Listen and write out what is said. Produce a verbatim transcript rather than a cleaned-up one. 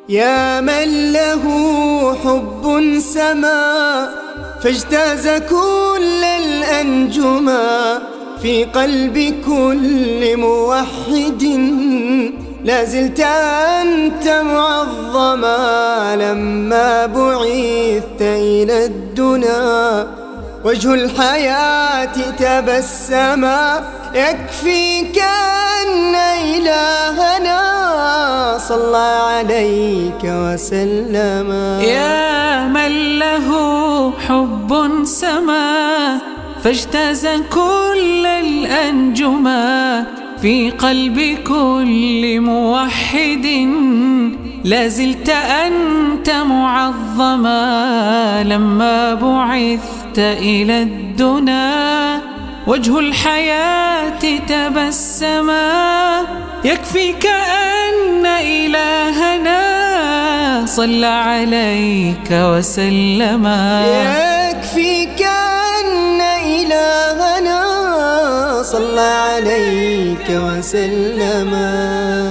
يا من له حب سما فاجتاز كل الأنجما، في قلب كل موحد لازلت أنت معظما. لما بعثت إلى الدنا وجه الحياة تبسما، يكفيك أن إلهنا صلى عليك وسلم. يا من له حب سما فاجتاز كل الأنجما، في قلب كل موحد لازلت أنت معظما. لما بعثت إلى الدنا وجه الحياة تبسما، يكفيك أن إلهنا صلى عليك وسلم. يكفيك أن إلهنا صلى عليك وسلم.